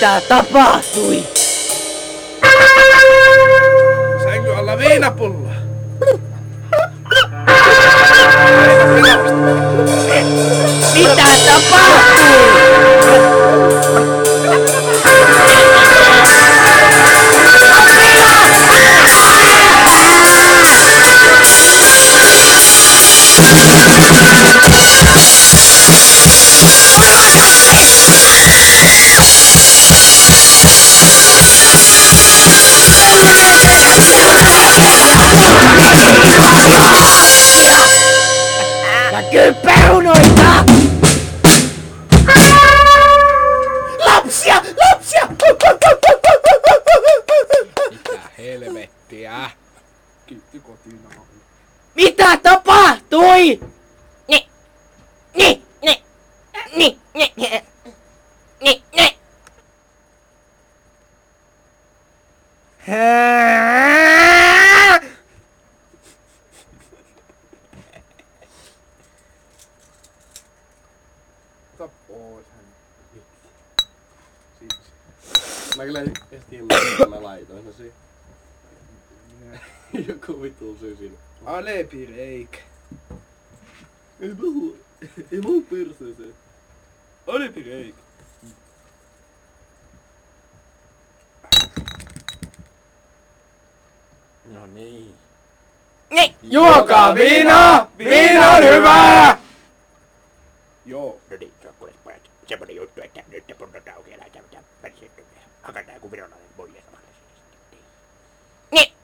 Mitä tapahtui? Sängyn alla viinapullo. Mitä tapahtui? Näkyy perunoita! Lapsia! Lapsia! Mitä helvettiä? Kiitti kotiin. Mitä tapahtui? Ni. Ni. Ni. Ni. Ni. Ni. Ni. Ota pois hän. Siksi. Mä kyllä en tiedä mitä mä laitoin no siihen. Joku vittu syy siinä. Alepireik. Ei puhu. Ei muu perseeseen. Alepireik. No niin. Ni. Juokaa viinaa! Viina on hyvää! Joo. No niin, se on kuules pojat. Semmonen juttu, että nyt te punnotaan auki ja lähdetään persiittymiä. Hakataan joku virolainen